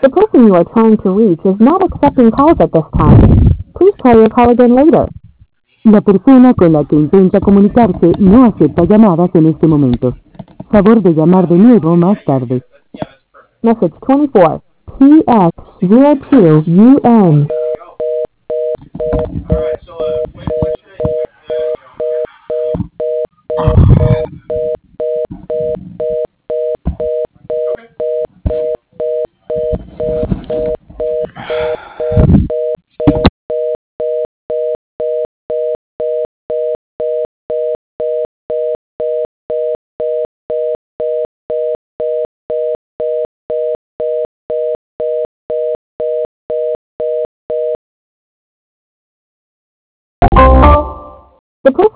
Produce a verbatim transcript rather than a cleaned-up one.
The person you are trying to reach is not accepting calls at this time. Please try your call again later. La persona con la que intenta comunicarse no acepta llamadas en este momento. Favor de llamar de nuevo más tarde. Message twenty-four. P X zero two U N. Alright, so, uh, when, when should I expect The person